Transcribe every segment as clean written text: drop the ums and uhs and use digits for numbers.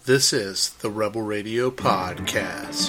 This is the Rebel Radio Podcast.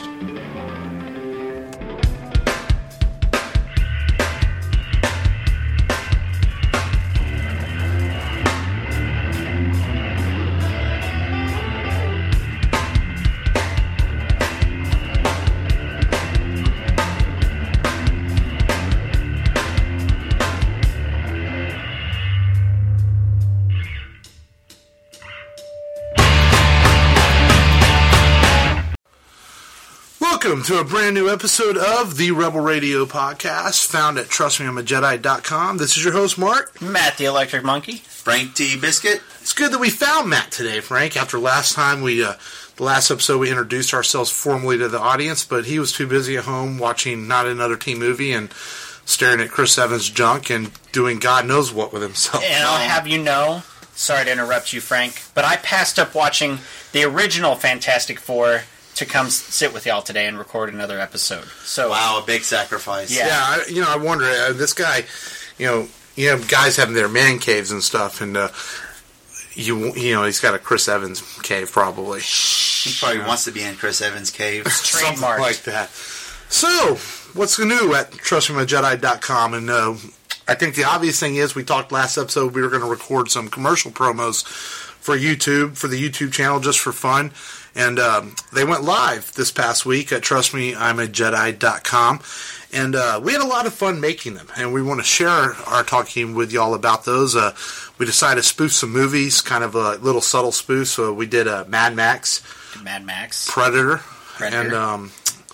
Welcome to a brand new episode of the Rebel Radio Podcast, found at trustmeI'mAJedi.com. This is your host, Mark. Matt, the Electric Monkey. Frank T. Biscuit. It's good that we found Matt today, Frank. After last time, the last episode, we introduced ourselves formally to the audience, but he was too busy at home watching Not Another Teen Movie and staring at Chris Evans' junk and doing God knows what with himself. And I'll have you know, sorry to interrupt you, Frank, but I passed up watching the original Fantastic Four to come sit with y'all today and record another episode. So wow, a big sacrifice. Yeah, I wonder, this guy, you have guys having their man caves and stuff, and he's got a Chris Evans cave probably. He probably wants to be in Chris Evans' cave. Something like that. So, what's new at trustmeI'mAJedi.com? And I think the obvious thing is, we talked last episode, we were going to record some commercial promos for YouTube, for the YouTube channel, just for fun. And they went live this past week at trustmeI'mAJedi.com. And we had a lot of fun making them. And we want to share our talking with y'all about those. We decided to spoof some movies, kind of a little subtle spoof. So we did Mad Max. Predator. And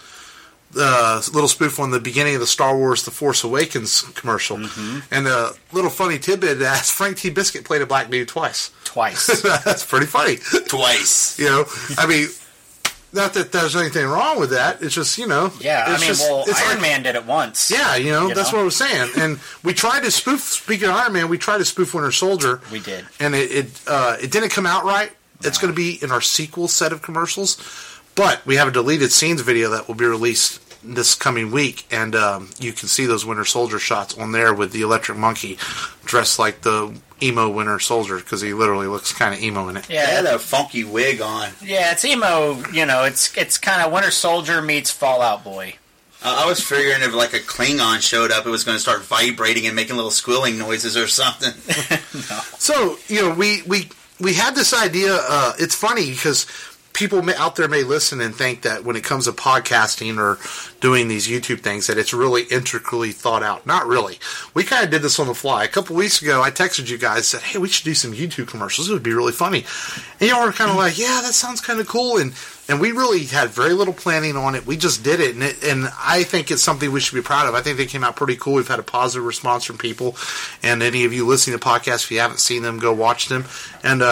the little spoof on the beginning of the Star Wars The Force Awakens commercial. Mm-hmm. And a little funny tidbit that Frank T. Biscuit played a black dude twice. That's pretty funny. Twice. I mean, not that there's anything wrong with that. It's just, Yeah, Iron Man did it once. Yeah, that's what I was saying. And we tried to spoof, speaking of Iron Man, we tried to spoof Winter Soldier. We did. And it didn't come out right. No. It's going to be in our sequel set of commercials. But we have a deleted scenes video that will be released this coming week, and you can see those Winter Soldier shots on there with the Electric Monkey dressed like the emo Winter Soldier, because he literally looks kind of emo in it. Yeah, he had a funky wig on. Yeah, it's emo, it's kind of Winter Soldier meets Fallout Boy. I was figuring if like a Klingon showed up, it was going to start vibrating and making little squealing noises or something. No. So, we had this idea, it's funny because people out there may listen and think that when it comes to podcasting or doing these YouTube things that it's really intricately thought out. Not really. We kind of did this on the fly. A couple weeks ago, I texted you guys, said, hey, we should do some YouTube commercials. It would be really funny. And y'all were kind of like, yeah, that sounds kind of cool. And we really had very little planning on it. We just did it. And I think it's something we should be proud of. I think they came out pretty cool. We've had a positive response from people. And any of you listening to podcasts, if you haven't seen them, go watch them. And,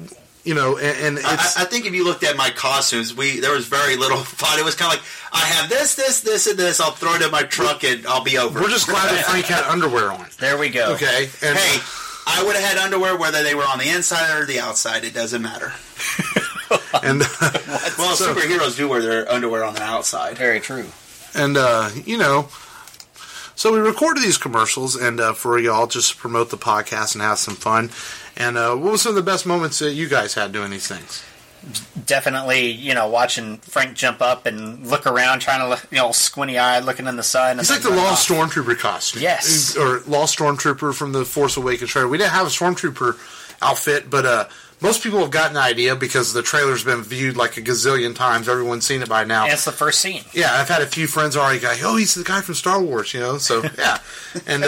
and it's... I think if you looked at my costumes, there was very little fun. It was kind of like, I have this, and this. I'll throw it in my truck and I'll be over. We're just glad that Frank had underwear on. There we go. Okay. And hey, I would have had underwear whether they were on the inside or the outside. It doesn't matter. And superheroes do wear their underwear on the outside. Very true. And, so we recorded these commercials and for y'all just to promote the podcast and have some fun. And what was some of the best moments that you guys had doing these things? Definitely, watching Frank jump up and look around, trying to look, squinty-eyed, looking in the sun. It's like the Lost Stormtrooper costume. Yes. Or Lost Stormtrooper from the Force Awakens trailer. We didn't have a Stormtrooper outfit, but most people have gotten the idea because the trailer's been viewed like a gazillion times. Everyone's seen it by now. And it's the first scene. Yeah, I've had a few friends already go, oh, he's the guy from Star Wars, so, yeah. And,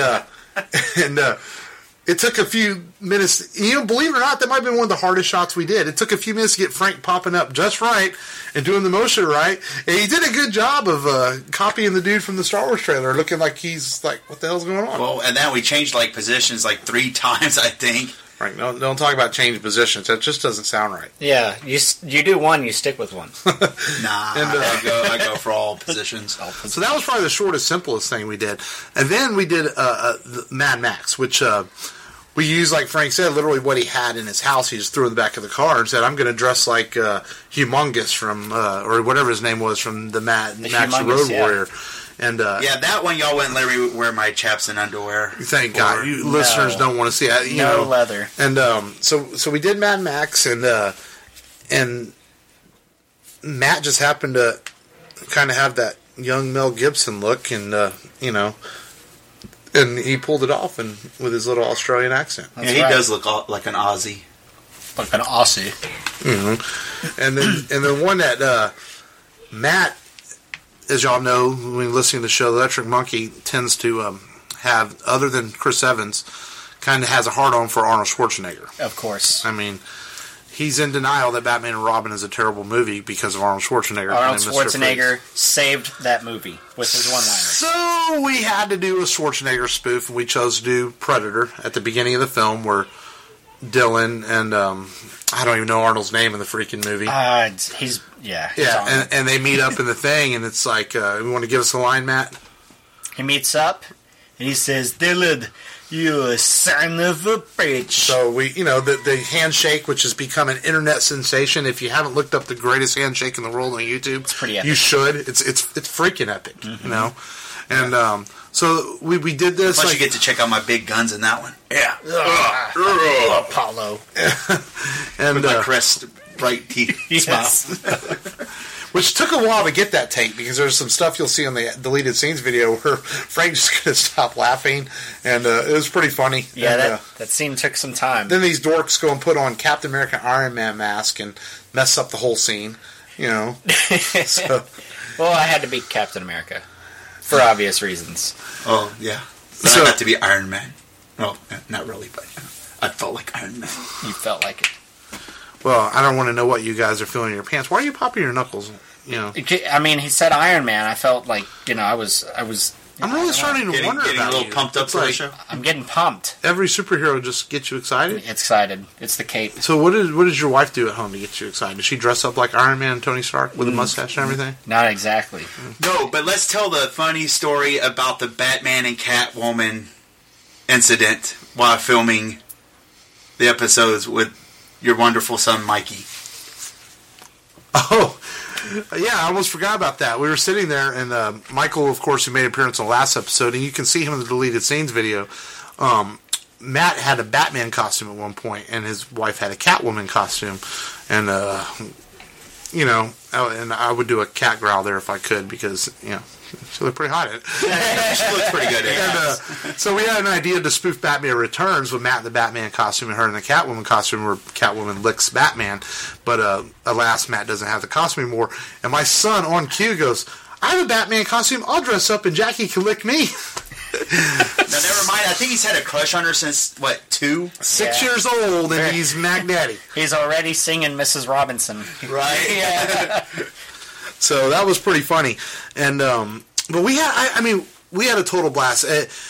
it took a few minutes. Believe it or not, that might have been one of the hardest shots we did. It took a few minutes to get Frank popping up just right and doing the motion right. And he did a good job of copying the dude from the Star Wars trailer, looking like he's like, what the hell's going on? Well, and then we changed positions 3 times, I think. Right, don't talk about changing positions. That just doesn't sound right. Yeah, you do one, you stick with one. Nah, and, I go for all positions. So that was probably the shortest, simplest thing we did. And then we did Mad Max, which we used, like Frank said, literally what he had in his house. He just threw in the back of the car and said, I'm going to dress like Humongous from, or whatever his name was, from the Max Road Warrior. And that one y'all wouldn't let me wear my chaps and underwear. Thank God, you listeners don't want to see that. No leather. And so we did Mad Max, and Matt just happened to kind of have that young Mel Gibson look, and and he pulled it off and with his little Australian accent. Yeah, he does look like an Aussie. Like an Aussie. Mm-hmm. And then one that Matt, as y'all know, when listening to the show, the Electric Monkey tends to have, other than Chris Evans, kind of has a hard-on for Arnold Schwarzenegger. Of course. I mean, he's in denial that Batman and Robin is a terrible movie because of Arnold Schwarzenegger. Arnold Schwarzenegger saved that movie with his one-liner. So we had to do a Schwarzenegger spoof, and we chose to do Predator at the beginning of the film, where Dylan and I don't even know Arnold's name in the freaking movie. He's and they meet up in the thing, and it's like, you want to give us a line, Matt? He meets up, and he says, "Dylan, you son of a bitch." So we, the handshake, which has become an internet sensation. If you haven't looked up the greatest handshake in the world on YouTube, it's pretty epic. You should. It's freaking epic, And so we did this. Plus, you get to check out my big guns in that one. Yeah, Apollo, and with my crest, bright teeth, yes. smile. Which took a while to get that tape, because there's some stuff you'll see on the deleted scenes video where Frank just couldn't stop laughing, and it was pretty funny. Yeah, and, that scene took some time. Then these dorks go and put on Captain America Iron Man mask and mess up the whole scene, So. Well, I had to beat Captain America for obvious reasons. Oh, yeah. But I got to be Iron Man. Well, not really, but I felt like Iron Man. You felt like it. Well, I don't want to know what you guys are feeling in your pants. Why are you popping your knuckles? I mean, he said Iron Man. I felt like, I was. I'm really starting to wonder getting about a little you. pumped up for the show. I'm getting pumped. Every superhero just gets you excited. Excited. It's the cape. So what does your wife do at home to get you excited? Does she dress up like Iron Man and Tony Stark with a mustache and everything? Not exactly. No, but let's tell the funny story about the Batman and Catwoman incident while filming the episodes with your wonderful son, Mikey. Oh, yeah, I almost forgot about that. We were sitting there, and Michael, of course, who made an appearance on the last episode, and you can see him in the deleted scenes video. Matt had a Batman costume at one point, and his wife had a Catwoman costume. And, and I would do a cat growl there if I could, because, she looked pretty hot at it. She looked pretty good. And, so we had an idea to spoof Batman Returns with Matt in the Batman costume and her in the Catwoman costume, where Catwoman licks Batman. But alas, Matt doesn't have the costume anymore. And my son on cue goes, "I have a Batman costume. I'll dress up and Jackie can lick me." Now, never mind. I think he's had a crush on her since, 2? 6 years old, and he's Mac Daddy. He's already singing Mrs. Robinson. Right? Yeah. So that was pretty funny. And but we had, we had a total blast.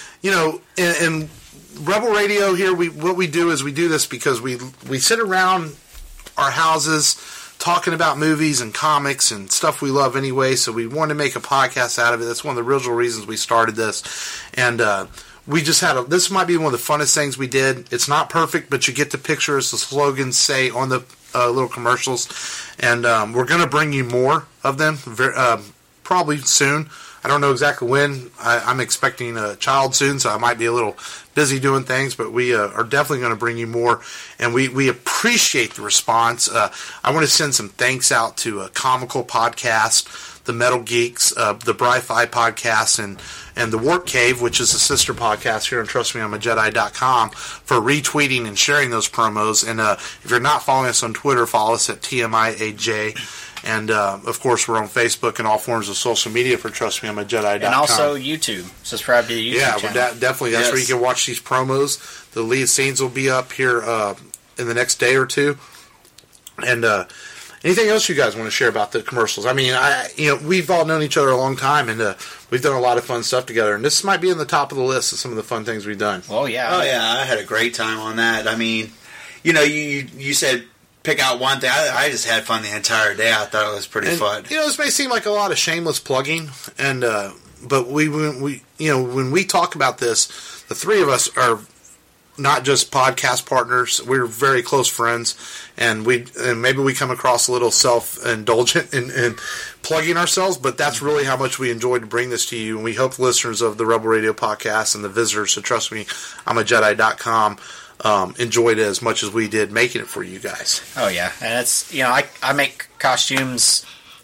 In Rebel Radio here, what we do is we do this because we sit around our houses talking about movies and comics and stuff we love anyway, so we wanted to make a podcast out of it. That's one of the original reasons we started this. And we just had this might be one of the funnest things we did. It's not perfect, but you get the picture, as the slogans say on the little commercials. And we're going to bring you more of them probably soon. I don't know exactly when. I'm expecting a child soon, so I might be a little busy doing things, but we are definitely going to bring you more, and we appreciate the response. I want to send some thanks out to Comical Podcast, the Metal Geeks, the Bri-Fi Podcast, and the Warp Cave, which is a sister podcast here on TrustMeI'mAJedi.com, for retweeting and sharing those promos. And if you're not following us on Twitter, follow us at TMIAJ. And, of course, we're on Facebook and all forms of social media for TrustMeI'mAJedi.com. And also YouTube. Subscribe to the YouTube channel. Yeah, definitely. That's where you can watch these promos. The lead scenes will be up here in the next day or two. And anything else you guys want to share about the commercials? I mean, we've all known each other a long time, and we've done a lot of fun stuff together. And this might be in the top of the list of some of the fun things we've done. Oh, yeah. Oh, yeah. I had a great time on that. I mean, you said pick out one thing. I just had fun the entire day. I thought it was pretty fun. This may seem like a lot of shameless plugging, and but when we talk about this, the three of us are not just podcast partners. We're very close friends, and maybe we come across a little self-indulgent in plugging ourselves, but that's really how much we enjoyed to bring this to you. And we hope listeners of the Rebel Radio podcast and the visitors to TrustMeI'mAJedi.com enjoyed it as much as we did making it for you guys. Oh, yeah. And it's, I make costumes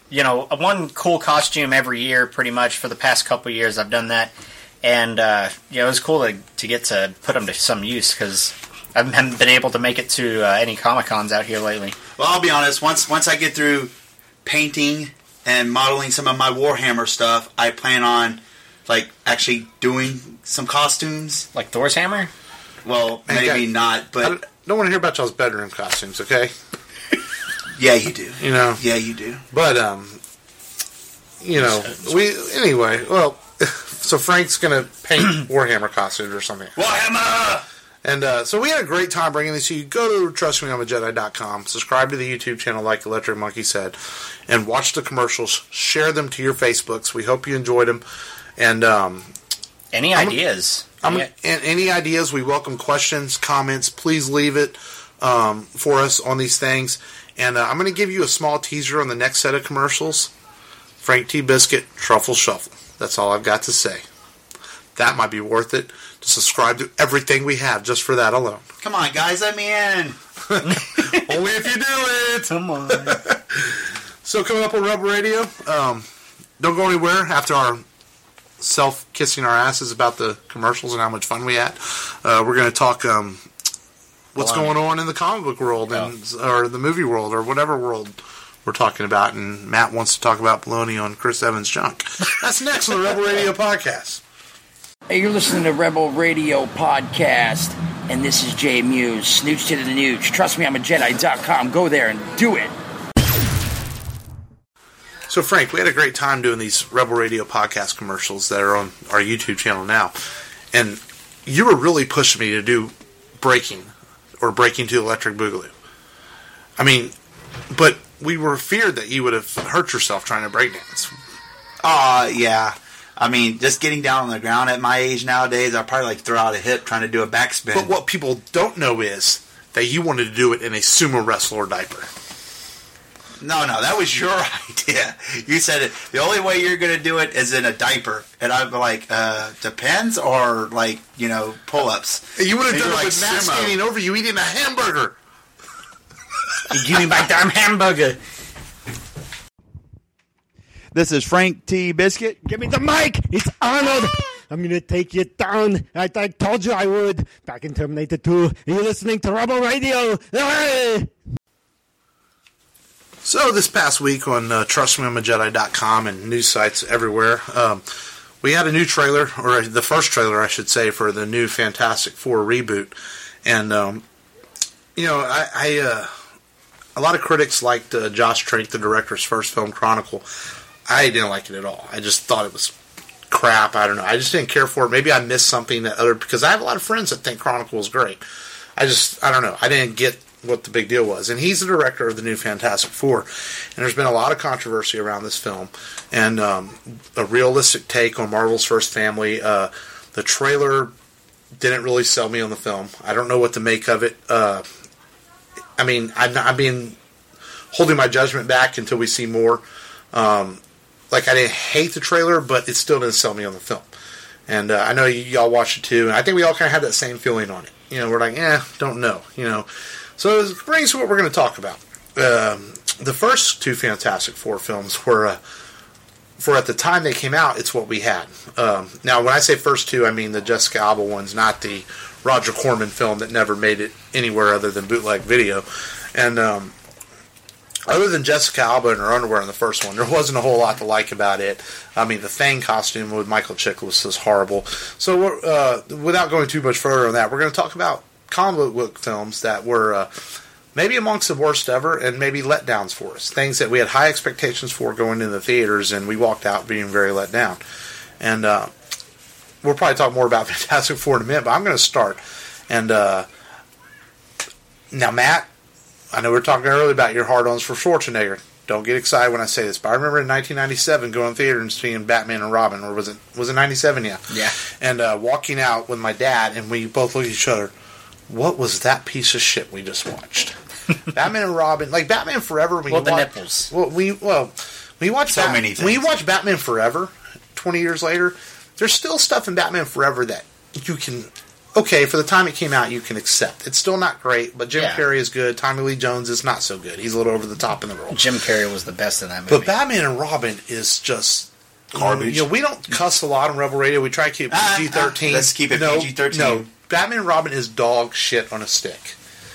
one cool costume every year, pretty much for the past couple of years. I've done that, and it was cool to get to put them to some use because I haven't been able to make it to any Comic-Cons out here lately. Well, I'll be honest. Once I get through painting and modeling some of my Warhammer stuff, I plan on actually doing some costumes. Like Thor's hammer? Well, maybe not, but I don't want to hear about y'all's bedroom costumes, okay? Yeah, you do. Yeah, you do. But anyway. Well, so Frank's gonna paint Warhammer costumes or something. Warhammer. And so we had a great time bringing this to you. Go to trustmeI'mAJedi.com, subscribe to the YouTube channel like Electric Monkey said, and watch the commercials. Share them to your Facebooks. We hope you enjoyed them. And any ideas? Any ideas? We welcome questions, comments. Please leave it for us on these things. And I'm going to give you a small teaser on the next set of commercials. Frank T. Biscuit, Truffle Shuffle. That's all I've got to say. That might be worth it to subscribe to everything we have just for that alone. Come on, guys, let me in. Only if you do it. Come on. So coming up on Rebel Radio, don't go anywhere after our self-kissing our asses about the commercials and how much fun we had. We're going to talk what's going on in the comic book world or the movie world or whatever world we're talking about. And Matt wants to talk about baloney on Chris Evans' junk. That's next on the Rebel Radio Podcast. Hey, you're listening to Rebel Radio Podcast, and this is Jay Muse, Snooch to the Nooch. Trust me, I'm a Jedi.com. Go there and do it. So, Frank, we had a great time doing these Rebel Radio Podcast commercials that are on our YouTube channel now. And you were really pushing me to do Breaking to Electric Boogaloo. I mean, but we were feared that you would have hurt yourself trying to breakdance. Yeah. I mean, just getting down on the ground at my age nowadays, I'll probably throw out a hip trying to do a backspin. But what people don't know is that you wanted to do it in a sumo wrestler diaper. No, that was your idea. You said it. The only way you're going to do it is in a diaper. And I'd be like, depends, or pull-ups. You would have done it with Matt standing over you eating a hamburger. Give me my damn hamburger. This is Frank T. Biscuit. Give me the mic! It's Arnold! I'm gonna take you down. I told you I would. Back in Terminator 2. You're listening to Rebel Radio. So this past week on TrustMeI'mAJedi.com and news sites everywhere, we had a new trailer, or the first trailer, I should say, for the new Fantastic Four reboot. And, a lot of critics liked Josh Trank, the director's first film, Chronicle. I didn't like it at all. I just thought it was crap. I don't know. I just didn't care for it. Maybe I missed something because I have a lot of friends that think Chronicle is great. I don't know. I didn't get what the big deal was. And he's the director of the new Fantastic Four. And there's been a lot of controversy around this film. And a realistic take on Marvel's first family. The trailer didn't really sell me on the film. I don't know what to make of it. I'm being holding my judgment back until we see more. I didn't hate the trailer, but it still didn't sell me on the film. And I know y'all watched it too, and I think we all kind of had that same feeling on it. We're like, don't know. So it brings to what we're going to talk about. The first two Fantastic Four films were, for at the time they came out, it's what we had. Now, when I say first two, I mean the Jessica Alba ones, not the Roger Corman film that never made it anywhere other than bootleg video. And other than Jessica Alba and her underwear in the first one, there wasn't a whole lot to like about it. I mean, the Thing costume with Michael Chiklis is horrible. So without going too much further on that, we're going to talk about comic book films that were maybe amongst the worst ever and maybe letdowns for us. Things that we had high expectations for going into the theaters and we walked out being very let down. And we'll probably talk more about Fantastic Four in a minute, but I'm going to start. And now, Matt, I know we were talking earlier about your hard-ons for Schwarzenegger. Don't get excited when I say this, but I remember in 1997 going to the theater and seeing Batman and Robin, or was it 97? Yeah. Yeah. And walking out with my dad, and we both looked at each other. What was that piece of shit we just watched? Batman and Robin, like Batman Forever. Nipples. When you watch many things. When you watch Batman Forever, 20 years later, there's still stuff in Batman Forever that you can okay for the time it came out. You can accept. It's still not great, but Jim Yeah. Carrey is good. Tommy Lee Jones is not so good. He's a little over the top in the role. Jim Carrey was the best in that movie. But Batman and Robin is just Garbage. You know, we don't cuss a lot on Rebel Radio. We try to keep it PG-13. Let's keep it PG-13. No, Batman and Robin is dog shit on a stick.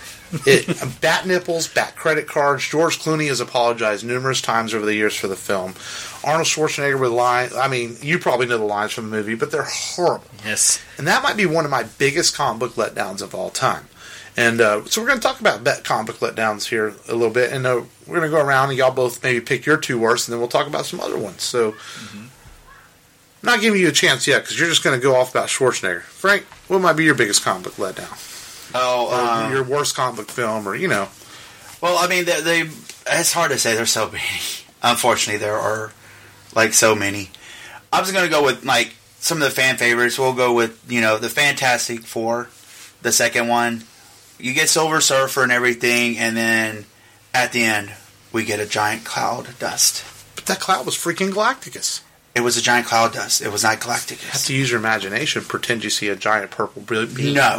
Bat nipples, bat credit cards. George Clooney has apologized numerous times over the years for the film. Arnold Schwarzenegger with lines. I mean, you probably know the lines from the movie, but they're horrible. Yes. And that might be one of my biggest comic book letdowns of all time. And so we're going to talk about comic book letdowns here a little bit. And we're going to go around and y'all both maybe pick your two worst, and then we'll talk about some other ones. So I'm not giving you a chance yet because you're just going to go off about Schwarzenegger. Frank, what might be your biggest comic book letdown? Or your worst comic book film, or, you know. Well, I mean, it's hard to say. There's so many. Unfortunately, there are, like, so many. I'm just going to go with, like, some of the fan favorites. We'll go with, you know, the Fantastic Four, the second one. You get Silver Surfer and everything, and then at the end, we get a giant cloud of dust. But that cloud was freaking Galacticus. It was a giant cloud dust. It was not Galacticus. You have to use your imagination. Pretend you see a giant purple beam. No,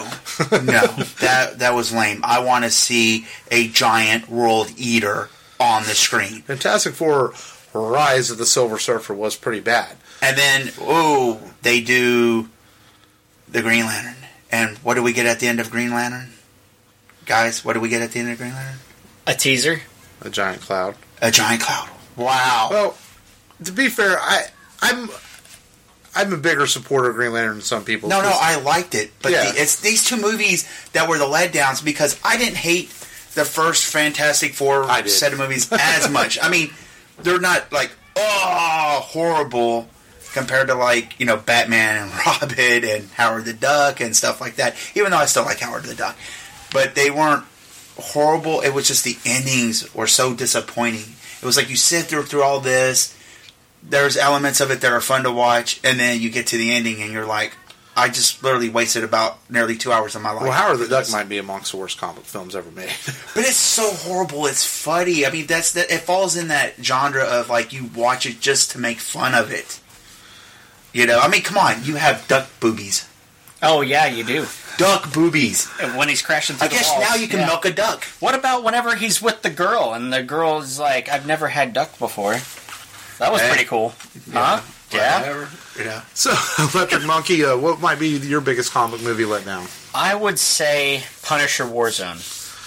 that was lame. I want to see a giant world eater on the screen. Fantastic Four Rise of the Silver Surfer was pretty bad. And then, they do the Green Lantern. And what do we get at the end of Green Lantern? Guys, what do we get at the end of Green Lantern? A teaser. A giant cloud. A giant cloud. Wow. Well, to be fair, I'm a bigger supporter of Green Lantern than some people. No, I liked it. But Yeah. it's these two movies that were the letdowns because I didn't hate the first Fantastic Four I did. set of movies as much. I mean, they're not like, horrible compared to, like, you know, Batman and Robin and Howard the Duck and stuff like that. Even though I still like Howard the Duck. But they weren't horrible. It was just the endings were so disappointing. It was like you sit through all this. There's elements of it that are fun to watch, and then you get to the ending, and you're like, I just literally wasted about nearly 2 hours of my life. Well, Howard the Duck might be amongst the worst comic films ever made. But it's so horrible. It's funny. I mean, it falls in that genre of, like, you watch it just to make fun of it. You know? I mean, come on. You have duck boobies. Oh, yeah, you do. Duck boobies. And when he's crashing through I guess the walls. now you can Yeah. milk a duck. What about whenever he's with the girl, and the girl is like, I've never had duck before. That was Hey. pretty cool. Huh? Yeah. Whatever. Yeah. So, Electric Monkey, what might be your biggest comic movie letdown? I would say Punisher Warzone.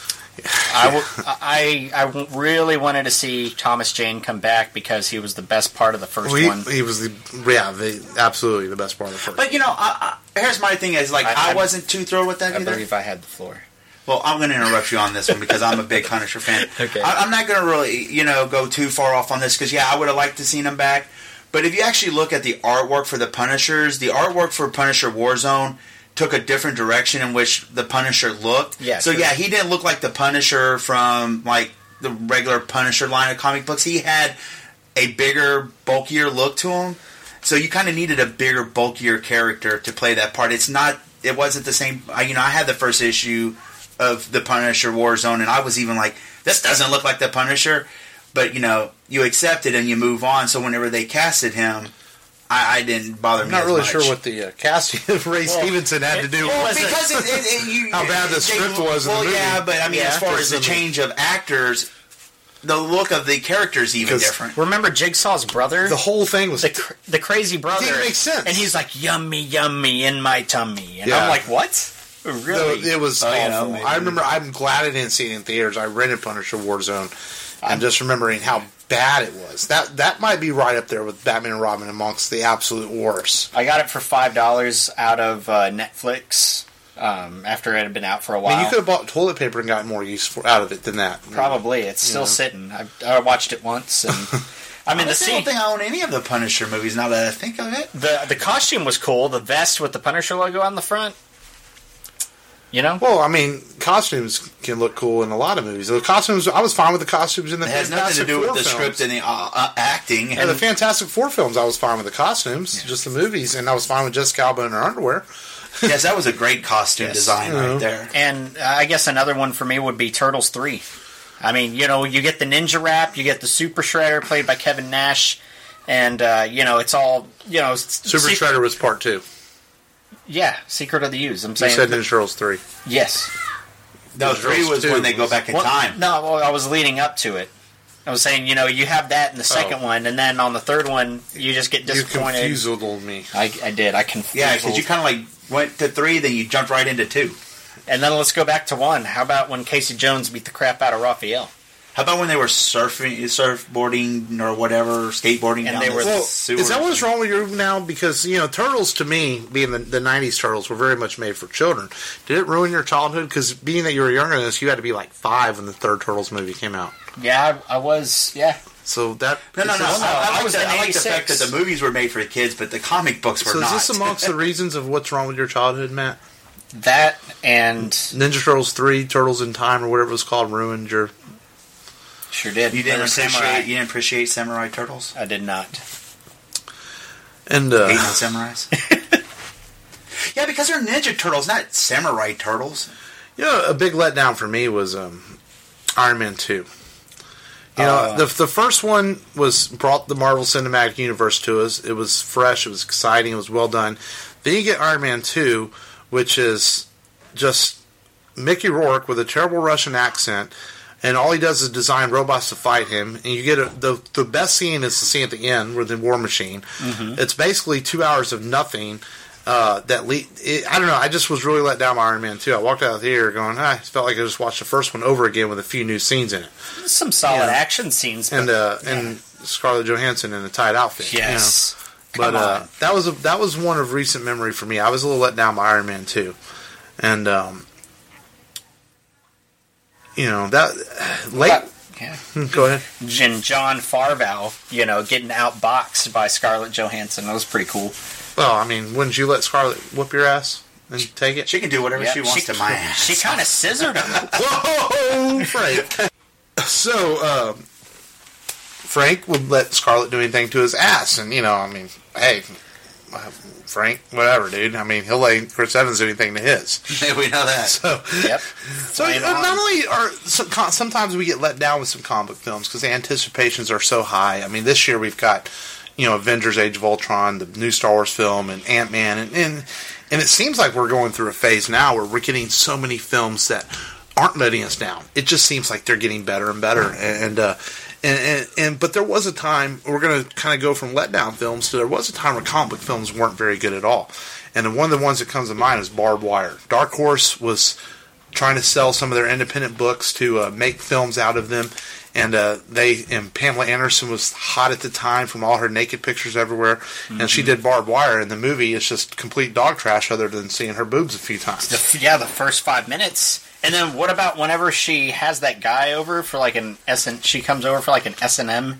I really wanted to see Thomas Jane come back because he was the best part of the first one. He was absolutely the best part of the first. But, you know, here's my thing is, like, I wasn't too thrilled with that I either. believe I had the floor. Well, I'm going to interrupt you on this one because I'm a big Punisher fan. Okay. I'm not going to really, you know, go too far off on this because, yeah, I would have liked to seen him back. But if you actually look at the artwork for the Punishers, the artwork for Punisher Warzone took a different direction in which the Punisher looked. Yeah, so, true. yeah, he didn't look like the Punisher from, like, the regular Punisher line of comic books. He had a bigger, bulkier look to him. So you kind of needed a bigger, bulkier character to play that part. It wasn't the same. I had the first issue of the Punisher Warzone, and I was even like, this doesn't look like the Punisher. But, you know, you accept it and you move on. So whenever they casted him, I didn't bother me I'm not as really much. sure what the casting of Ray Stevenson had to do Well, with because how bad the script was in the movie. yeah, but I mean, Yeah. as far as the change of actors, the look of the character's even Because- different. Remember Jigsaw's brother? The whole thing was... the crazy brother. Didn't make sense. And he's like, yummy, yummy in my tummy. And Yeah. I'm like, what? Really? It was Oh, awful. you know, maybe. I remember. I'm glad I didn't see it in theaters. I rented Punisher Warzone. I'm just remembering how bad it was. That might be right up there with Batman and Robin amongst the absolute worst. I got it for $5 out of Netflix after it had been out for a I while. mean, you could have bought toilet paper and gotten more use out of it than that. Probably. It's still sitting. I watched it once. And I mean, I don't think I own any of the Punisher movies now that I think of it. the costume was cool. The vest with the Punisher logo on the front. You know? Well, I mean, costumes can look cool in a lot of movies. The costumes, I was fine with the costumes in the It has nothing to Fantastic do with Four the films. script and the acting. Yeah, the Fantastic Four films, I was fine with the costumes, just the movies, and I was fine with Jessica Alba in her underwear. Yes, that was a great costume design right there. And I guess another one for me would be Turtles 3. I mean, you know, you get the Ninja Rap, you get the Super Shredder played by Kevin Nash, and, you know, it's all, you know... Super Shredder was part 2. Yeah, Secret of the Use. I'm You saying. said Ninja Turtles 3. Yes. No, 3 was when they go back in time. No, well, I was leading up to it. I was saying, you have that in the second one, and then on the third one, you just get disappointed. You confused me. I did. I confused. Yeah, because you kind of like went to 3, then you jumped right into 2. And then let's go back to 1. How about when Casey Jones beat the crap out of Raphael? How about when they were surfboarding or whatever, skateboarding And down they the were- Well, sewers? is that what's wrong with you now? Because, Turtles, to me, being the 90s Turtles, were very much made for children. Did it ruin your childhood? Because being that you were younger than this, you had to be like 5 when the third Turtles movie came out. Yeah, I was. Yeah. So that... No. I was like in the fact that 86. the movies were made for the kids, but the comic books were So not. is this amongst the reasons of what's wrong with your childhood, Matt? That and Ninja Turtles 3, Turtles in Time, or whatever it was called, ruined your... sure did. You didn't And Samurai. appreciate Samurai Turtles? I did not. And, Hating on samurais? Yeah, because they're Ninja Turtles, not Samurai Turtles. a big letdown for me was Iron Man 2. The first one brought the Marvel Cinematic Universe to us. It was fresh, it was exciting, it was well done. Then you get Iron Man 2, which is just Mickey Rourke with a terrible Russian accent, and all he does is design robots to fight him. And you get the best scene is the scene at the end with the War Machine. Mm-hmm. It's basically 2 hours of nothing. I don't know. I just was really let down by Iron Man 2. I walked out of the theater going, I felt like I just watched the first one over again with a few new scenes in it. Some solid action scenes. And Scarlett Johansson in a tight outfit. Yes. But that was one of recent memory for me. I was a little let down by Iron Man 2. And, that late... Yeah. Go ahead. And John Farvow, getting outboxed by Scarlett Johansson. That was pretty cool. Well, I mean, wouldn't you let Scarlett whoop your ass and take it? She can do whatever she wants to my ass. She kind of scissored him. Whoa, Frank. So, Frank would let Scarlett do anything to his ass. And, hey, Frank, whatever, dude. I mean, he'll let Chris Evans do anything to his. Yeah, we know that. So, Yep. So not only sometimes we get let down with some comic book films because the anticipations are so high. I mean, this year we've got Avengers: Age of Ultron, the new Star Wars film, and Ant-Man, and it seems like we're going through a phase now where we're getting so many films that aren't letting us down. It just seems like they're getting better and better, but there was a time we're going to kind of go from letdown films to there was a time where comic book films weren't very good at all. And one of the ones that comes to mind is Barbed Wire. Dark Horse was trying to sell some of their independent books to make films out of them, and Pamela Anderson was hot at the time from all her naked pictures everywhere, and she did Barbed Wire, and the movie is just complete dog trash other than seeing her boobs a few times. The first 5 minutes. And then what about whenever she has that guy over for like she comes over for like an S&M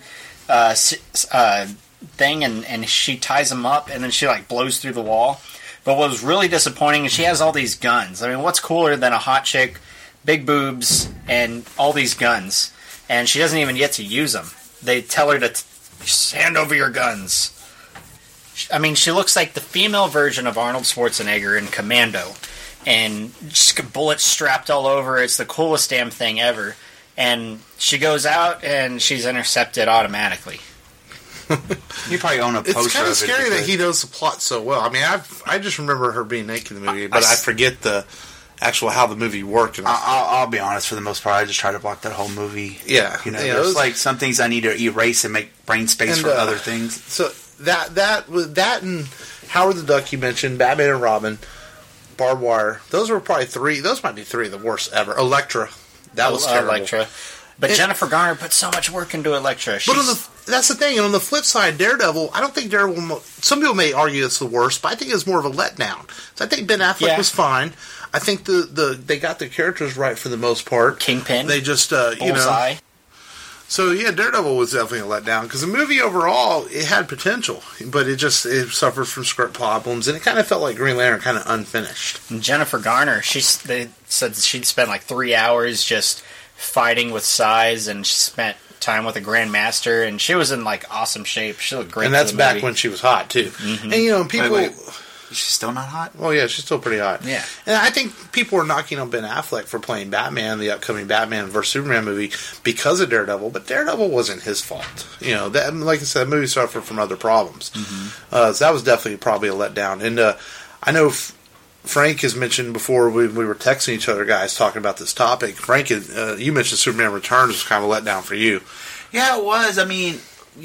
thing, and she ties him up, and then she like blows through the wall. But what was really disappointing is she has all these guns. I mean, what's cooler than a hot chick, big boobs, and all these guns? And she doesn't even get to use them. They tell her to just hand over your guns. I mean, she looks like the female version of Arnold Schwarzenegger in Commando. And just bullets strapped all over. It's the coolest damn thing ever. And she goes out, and she's intercepted automatically. You probably own a poster. It's kind of of scary it that he knows the plot so well. I mean, I just remember her being naked in the movie, but I forget the actual how the movie worked. I'll be honest. For the most part, I just try to block that whole movie. Yeah, there's like some things I need to erase and make brain space for other things. So that and Howard the Duck you mentioned, Batman and Robin, Barbed Wire. Those were probably three. Those might be three of the worst ever. Elektra, that was terrible. Elektra. But Jennifer Garner put so much work into Elektra. But that's the thing. And on the flip side, Daredevil, I don't think Daredevil... Some people may argue it's the worst, but I think it's more of a letdown. So I think Ben Affleck was fine. I think they got the characters right for the most part. Kingpin. They just, Bullseye. So, yeah, Daredevil was definitely a letdown. Because the movie overall, it had potential. But it suffered from script problems. And it kind of felt like Green Lantern kind of unfinished. And Jennifer Garner, they said she'd spent like 3 hours just fighting with size, and she spent time with a Grandmaster, and she was in like awesome shape. She looked great. And that's back when she was hot too. Mm-hmm. And people, wait. She's still not hot? Well, yeah, she's still pretty hot. Yeah. And I think people are knocking on Ben Affleck for playing Batman, the upcoming Batman vs Superman movie, because of Daredevil. But Daredevil wasn't his fault. That, like I said, the movie suffered from other problems. Mm-hmm. So that was definitely probably a letdown. And I know Frank has mentioned before we were texting each other, guys, talking about this topic. Frank, you mentioned Superman Returns was kind of a letdown for you. Yeah, it was. I mean,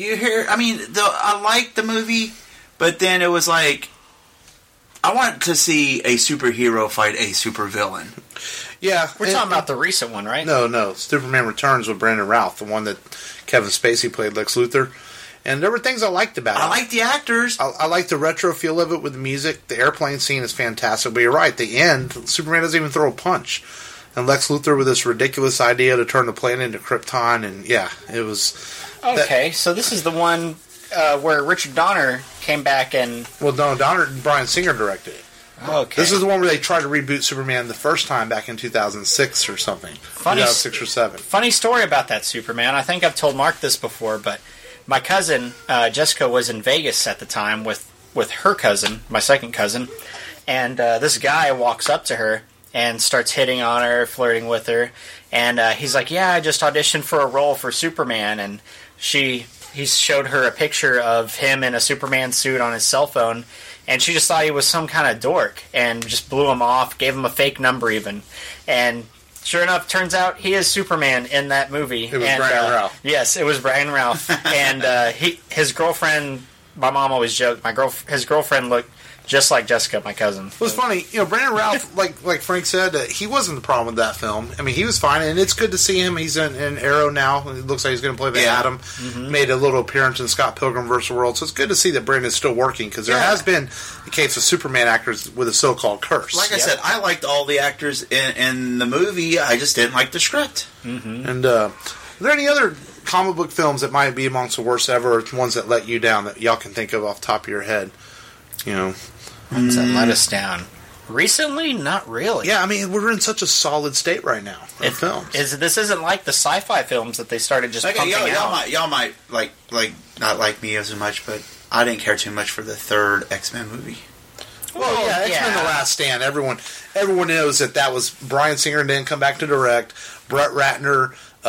I liked the movie, but then it was like, I want to see a superhero fight a supervillain. Yeah. We're talking about the recent one, right? No. Superman Returns with Brandon Routh, the one that Kevin Spacey played Lex Luthor. And there were things I liked about it. I like the actors. I like the retro feel of it with the music. The airplane scene is fantastic. But you're right, the end, Superman doesn't even throw a punch. And Lex Luthor with this ridiculous idea to turn the planet into Krypton. And yeah, it was... Okay, so this is the one where Richard Donner came back and... Well, no, Bryan Singer directed it. Okay. This is the one where they tried to reboot Superman the first time back in 2006 or something. 2006 or 7. Funny story about that Superman. I think I've told Mark this before, but my cousin, Jessica, was in Vegas at the time with her cousin, my second cousin, and this guy walks up to her and starts hitting on her, flirting with her, and he's like, yeah, I just auditioned for a role for Superman, and he showed her a picture of him in a Superman suit on his cell phone, and she just thought he was some kind of dork and just blew him off, gave him a fake number even. And sure enough, turns out he is Superman in that movie. It was Brandon Routh. Yes, it was Brandon Routh. And his girlfriend, my mom always joked, his girlfriend looked just like Jessica, my cousin. It was funny, Brandon Routh, like Frank said, he wasn't the problem with that film. I mean, he was fine, and it's good to see him. He's in Arrow now. It looks like he's going to play the Atom. Mm-hmm. Made a little appearance in Scott Pilgrim vs. the World, so it's good to see that Brandon's still working, because there has been the case of Superman actors with a so-called curse. Like I said, I liked all the actors in the movie, I just didn't like the script. Mm-hmm. And are there any other comic book films that might be amongst the worst ever, or ones that let you down that y'all can think of off the top of your head? Ones that let us down. Recently, not really. Yeah, I mean, we're in such a solid state right now of films. This isn't like the sci-fi films that they started just pumping out. Y'all might like not like me as much, but I didn't care too much for the third X-Men movie. Well, yeah, X-Men: The Last Stand. Everyone knows that was Bryan Singer didn't come back to direct. Brett Ratner,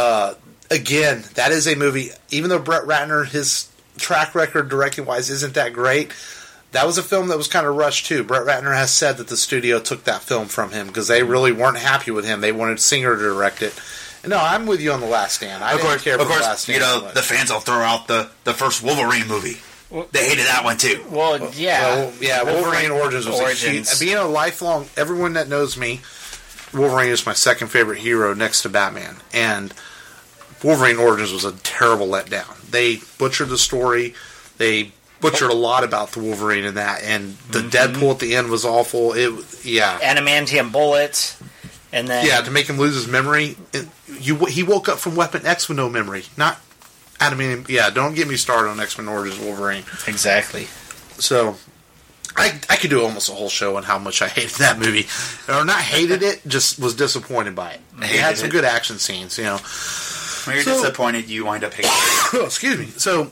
again, that is a movie. Even though Brett Ratner, his track record directing-wise isn't that great, that was a film that was kind of rushed, too. Brett Ratner has said that the studio took that film from him because they really weren't happy with him. They wanted Singer to direct it. No, I'm with you on The Last Stand. I didn't care for The Last Stand. The fans will throw out the first Wolverine movie. They hated that one, too. Well, yeah. Wolverine Origins was a huge... Being a lifelong... Everyone that knows me, Wolverine is my second favorite hero next to Batman. And Wolverine Origins was a terrible letdown. They butchered the story. They butchered a lot about the Wolverine in that, and the Deadpool at the end was awful. Adamantium bullets, and then to make him lose his memory. He woke up from Weapon X with no memory, not adamantium. Yeah, don't get me started on X-Men Origins Wolverine. Exactly. So I could do almost a whole show on how much I hated that movie, or not hated it, just was disappointed by it. It had some good action scenes, When you're disappointed, you wind up hating it. Excuse me. So,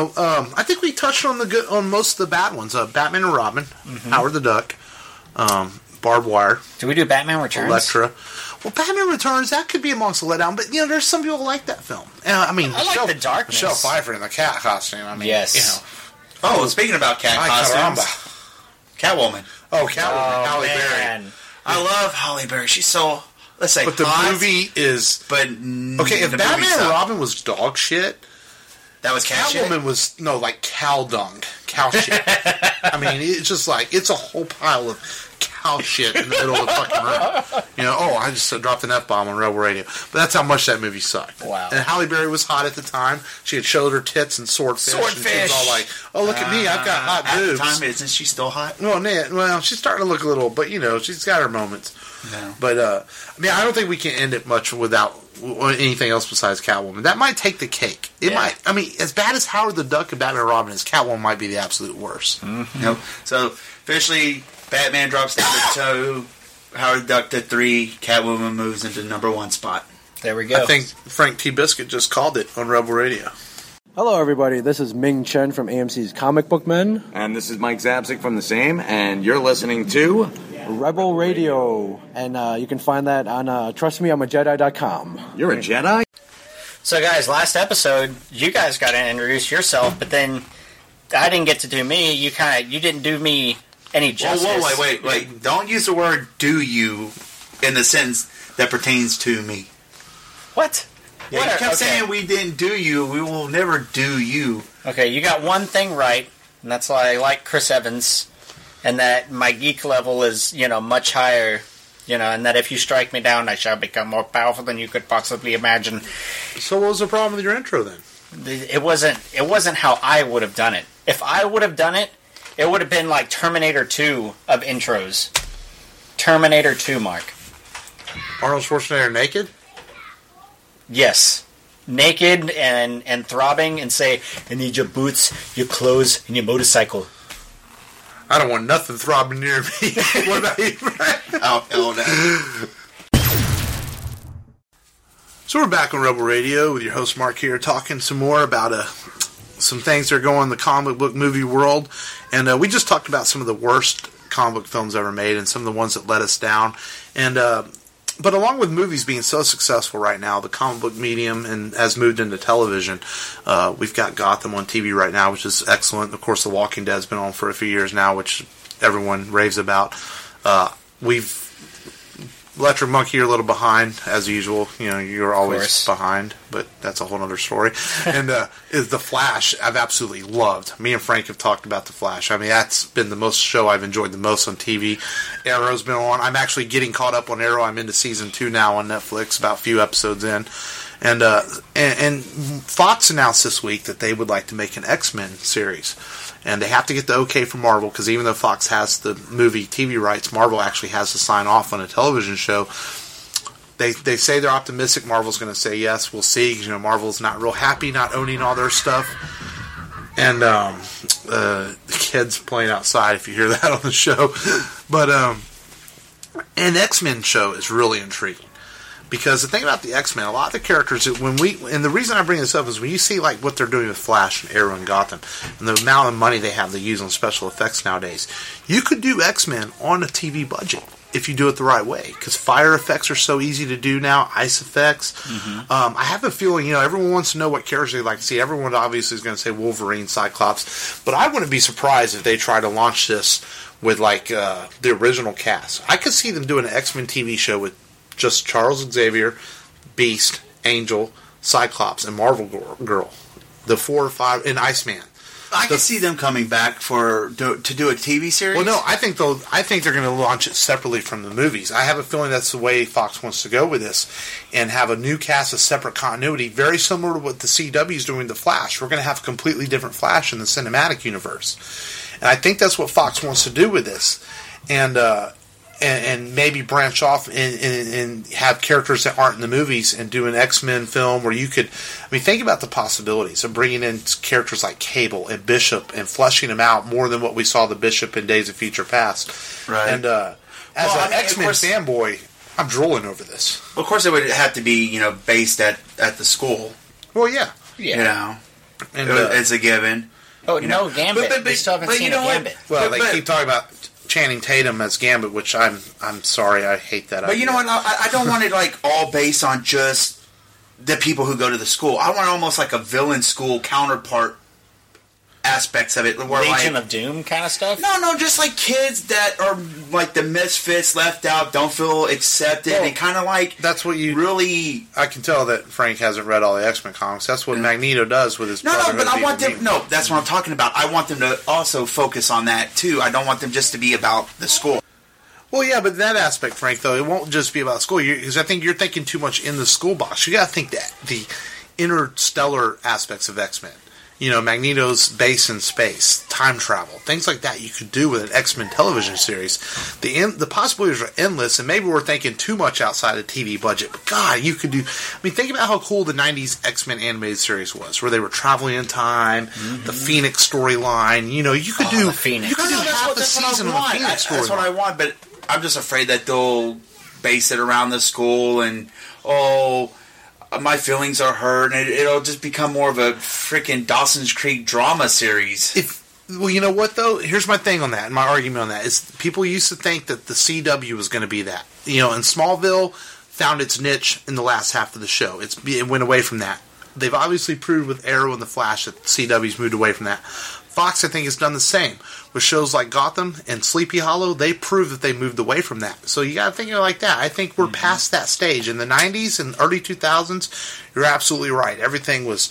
I think we touched on most of the bad ones. Batman and Robin, Howard the Duck, Barbed Wire. Do we do Batman Returns? Elektra. Well, Batman Returns, that could be amongst the letdown, but, there's some people who like that film. I like the darkness. Michelle Pfeiffer in the cat costume. Yes. Oh, speaking about cat costumes. Catwoman. Oh, Catwoman. Halle Berry. I love Halle Berry. She's so... Let's say but the movie is... But okay, if Batman and Robin was dog shit... That was cat shit? Catwoman was, like cow dung. Cow shit. I mean, it's just like... It's a whole pile of cow shit in the middle of the fucking room. I just dropped an F-bomb on Rebel Radio. But that's how much that movie sucked. Wow. And Halle Berry was hot at the time. She had showed her tits and swordfish. And she was all like, oh, look at me, I've got hot boobs. At the time, isn't she still hot? Well, she's starting to look a little... But, she's got her moments. No. But, I don't think we can end it much without anything else besides Catwoman. That might take the cake. It might. I mean, as bad as Howard the Duck and Batman and Robin is, Catwoman might be the absolute worst. Mm-hmm. Nope. So, officially, Batman drops down to 2, Howard the Duck to 3, Catwoman moves into number 1 spot. There we go. I think Frank T. Biscuit just called it on Rebel Radio. Hello, everybody. This is Ming Chen from AMC's Comic Book Men. And this is Mike Zapsik from the same, and you're listening to... Rebel Radio. And you can find that on trustmeI'mAJedi.com. You're a Jedi? So, guys, last episode, you guys got to introduce yourself, but then I didn't get to do me. You didn't do me any justice. Whoa, wait. Don't use the word "do you" in the sentence that pertains to me. What? Yeah, you kept saying we didn't do you. We will never do you. Okay, you got one thing right, and that's why I like Chris Evans, and that my geek level is, much higher, and that if you strike me down, I shall become more powerful than you could possibly imagine. So what was the problem with your intro then? It wasn't how I would have done it. If I would have done it, it would have been like Terminator 2 of intros. Terminator 2, Mark. Arnold Schwarzenegger naked? Yes. Naked and throbbing and say, I need your boots, your clothes, and your motorcycle. I don't want nothing throbbing near me. What about you, Frank? Oh, hell no. So we're back on Rebel Radio with your host Mark here, talking some more about some things that are going on in the comic book movie world. And we just talked about some of the worst comic book films ever made and some of the ones that let us down. And but along with movies being so successful right now, the comic book medium has moved into television. We've got Gotham on TV right now, which is excellent. Of course, The Walking Dead's been on for a few years now, which everyone raves about. We've Electric Monkey, you're a little behind, as usual. You're always behind, but that's a whole other story. And is The Flash, I've absolutely loved. Me and Frank have talked about The Flash. I mean, that's been the most show I've enjoyed the most on TV. Arrow's been on. I'm actually getting caught up on Arrow. I'm into season 2 now on Netflix, about a few episodes in. And Fox announced this week that they would like to make an X-Men series. And they have to get the okay from Marvel, because even though Fox has the movie TV rights, Marvel actually has to sign off on a television show. They say they're optimistic. Marvel's going to say yes. We'll see. Marvel's not real happy not owning all their stuff. And the kids playing outside, if you hear that on the show. But an X-Men show is really intriguing. Because the thing about the X-Men, a lot of the characters, and the reason I bring this up is when you see like what they're doing with Flash and Arrow and Gotham, and the amount of money they have to use on special effects nowadays, you could do X-Men on a TV budget if you do it the right way. Because fire effects are so easy to do now, ice effects. Mm-hmm. I have a feeling, everyone wants to know what characters they like to see. Everyone obviously is going to say Wolverine, Cyclops, but I wouldn't be surprised if they try to launch this with like the original cast. I could see them doing an X-Men TV show with just Charles Xavier, Beast, Angel, Cyclops, and Marvel Girl. The 4 or 5, and Iceman. I can see them coming back to do a TV series. Well, no, I think they're going to launch it separately from the movies. I have a feeling that's the way Fox wants to go with this, and have a new cast of separate continuity, very similar to what the CW is doing with The Flash. We're going to have a completely different Flash in the cinematic universe, and I think that's what Fox wants to do with this, and maybe branch off and have characters that aren't in the movies and do an X-Men film where you could... think about the possibilities of bringing in characters like Cable and Bishop and fleshing them out more than what we saw the Bishop in Days of Future Past. Right. And as an X-Men fanboy, I'm drooling over this. Well, of course it would have to be, based at the school. Well, yeah. And it's a given. Oh, no, Gambit. We still haven't seen a Gambit. Well, they keep talking about Channing Tatum as Gambit, which I'm sorry, I hate that idea. But you know what? I don't want it like all based on just the people who go to the school. I want almost like a villain school counterpart aspects of it. Where Legion of Doom kind of stuff? No, just like kids that are like the misfits, left out, don't feel accepted, and kind of like... That's what you... Really... I can tell that Frank hasn't read all the X-Men comics. That's what Magneto does with his brotherhood. No, but I want them... No, that's what I'm talking about. I want them to also focus on that, too. I don't want them just to be about the school. Well, yeah, but that aspect, Frank, though, it won't just be about school. Because I think you're thinking too much in the school box. You got to think that the interstellar aspects of X-Men. Magneto's base in space, time travel, things like that you could do with an X-Men television series. The possibilities are endless, and maybe we're thinking too much outside of TV budget. But God, you could do... think about how cool the 90s X-Men animated series was, where they were traveling in time, the Phoenix storyline. You could do... The Phoenix. You could do half the season of the Phoenix storyline. That's what I want, but I'm just afraid that they'll base it around the school and, my feelings are hurt, and it'll just become more of a freaking Dawson's Creek drama series. Well, you know what, though? Here's my thing on that, and my argument on that, is people used to think that the CW was going to be that. And Smallville found its niche in the last half of the show. It went away from that. They've obviously proved with Arrow and The Flash that CW's moved away from that. Fox, I think, has done the same. With shows like Gotham and Sleepy Hollow, they prove that they moved away from that. So you got to think of it like that. I think we're past that stage. In the 90s and early 2000s, you're absolutely right. Everything was,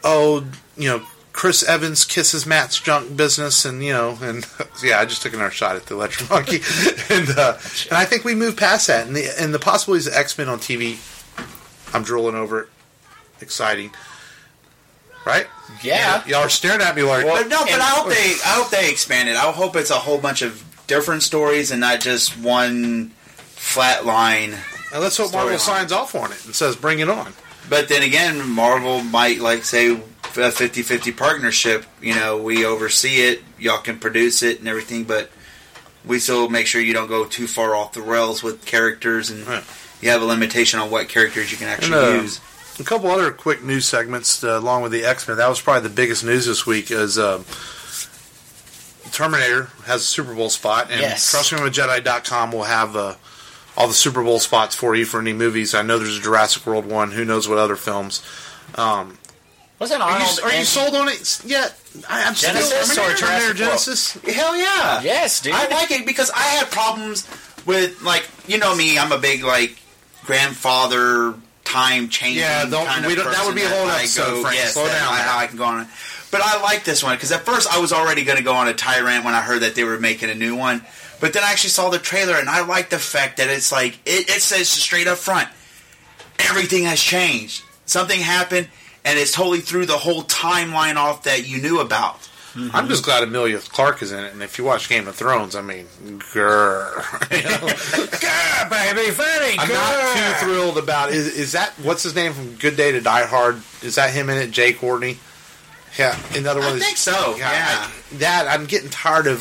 Chris Evans kisses Matt's junk business, and I just took another shot at the Electric Monkey, and I think we moved past that, and the possibilities of X-Men on TV, I'm drooling over it, exciting, right? Yeah, y'all are staring at me like. But I hope they expand it. I hope it's a whole bunch of different stories and not just one flat line. And let's hope Marvel signs off on it and says, "Bring it on." But then again, Marvel might say a 50-50 partnership. We oversee it, y'all can produce it and everything, but we still make sure you don't go too far off the rails with characters, and you have a limitation on what characters you can actually use. A couple other quick news segments along with the X-Men. That was probably the biggest news this week, is Terminator has a Super Bowl spot, and TrustMeI'mAJedi.com will have all the Super Bowl spots for you for any movies. I know there's a Jurassic World one. Who knows what other films? Wasn't Arnold? Are you sold on it yet? I'm Genesis still or Terminator Jurassic Genesis. Hell yeah! Yes, dude. I like it because I had problems with me. I'm a big grandfather time changing. Yeah, kind of that would be a whole episode. Frank. Yes, slow down. How I can go on it. But I like this one because at first I was already going to go on a tyrant when I heard that they were making a new one. But then I actually saw the trailer, and I like the fact that it's it says straight up front, everything has changed. Something happened, and it's totally threw the whole timeline off that you knew about. Mm-hmm. I'm just glad Emilia Clarke is in it, and if you watch Game of Thrones, I mean, grrr. Grrr, baby, very I'm not too thrilled about it. Is that, what's his name from Good Day to Die Hard? Is that him in it, Jay Courtney? Yeah, another one. I think so, yeah. I'm getting tired of,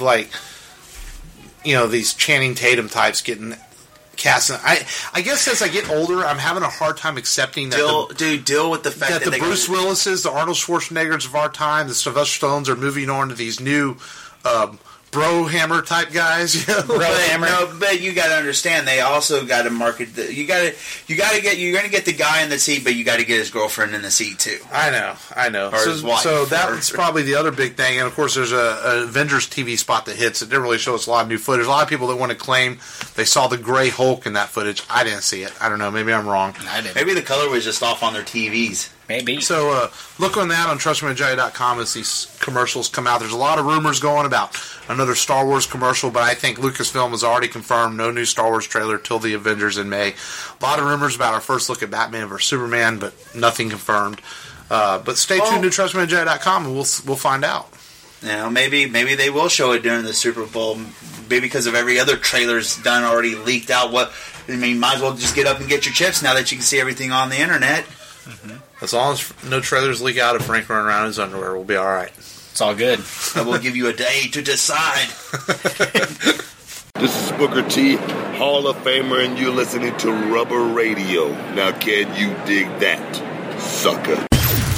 these Channing Tatum types getting cast. I guess as I get older, I'm having a hard time accepting that. Deal with the fact that the Bruce Willises, the Arnold Schwarzeneggers of our time, the Sylvester Stallones are moving on to these new bro hammer type guys. But you got to understand, they also got to market. You're going to get the guy in the seat, but you got to get his girlfriend in the seat too. I know. Or his wife. So that's probably the other big thing. And of course, there's a Avengers TV spot that hits. It didn't really show us a lot of new footage. A lot of people that want to claim they saw the Gray Hulk in that footage. I didn't see it. I don't know. Maybe I'm wrong. I didn't. Maybe the color was just off on their TVs. Maybe. So look on that on TrustMeI'mAJedi.com as these commercials come out. There's a lot of rumors going about another Star Wars commercial, but I think Lucasfilm has already confirmed no new Star Wars trailer till the Avengers in May. A lot of rumors about our first look at Batman vs. Superman, but nothing confirmed. But stay tuned to TrustMeI'mAJedi.com and we'll find out. Maybe they will show it during the Super Bowl. Maybe because of every other trailer's done already leaked out. Might as well just get up and get your chips now that you can see everything on the internet. Mm-hmm. As long as no trailers leak out of Frank running around in his underwear, we'll be all right. It's all good. I will give you a day to decide. This is Booker T, Hall of Famer, and you're listening to Rubber Radio. Now, can you dig that, sucker?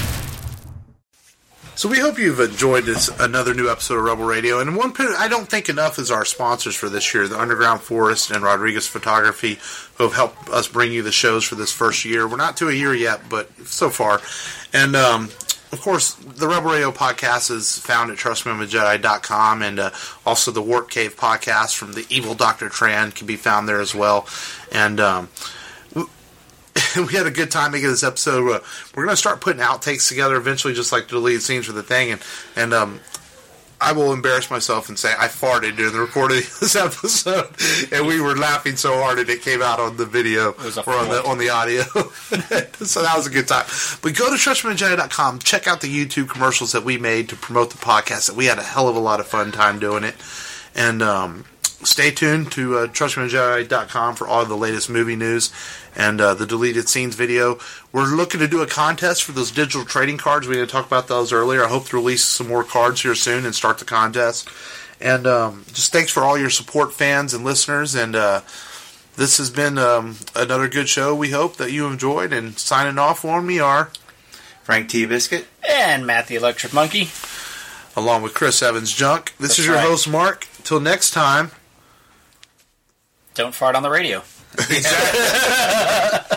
So we hope you've enjoyed another new episode of Rebel Radio. And one I don't think enough is our sponsors for this year, the Underground Forest and Rodriguez Photography, who have helped us bring you the shows for this first year. We're not to a year yet, but so far. And, of course, the Rebel Radio podcast is found at TrustMeI'mAJedi.com, and also the Warp Cave podcast from the evil Dr. Tran can be found there as well. And we had a good time making this episode. We're going to start putting outtakes together eventually, just like the deleted scenes for the thing. And I will embarrass myself and say I farted during the recording of this episode, and we were laughing so hard that it came out on the video or on the audio. So that was a good time. But go to TrustMeI'mAJedi.com, check out the YouTube commercials that we made to promote the podcast. We had a hell of a lot of fun time doing it. And stay tuned to TrustMeI'mAJedi.com for all of the latest movie news and the deleted scenes video. We're looking to do a contest for those digital trading cards. We didn't talk about those earlier. I hope to release some more cards here soon and start the contest. And just thanks for all your support, fans and listeners. And this has been another good show. We hope that you enjoyed. And signing off on me are Frank T. Biscuit and Matt the Electric Monkey, along with Chris Evans Junk. This is your host, Mark. Till next time. Don't fart on the radio. Exactly.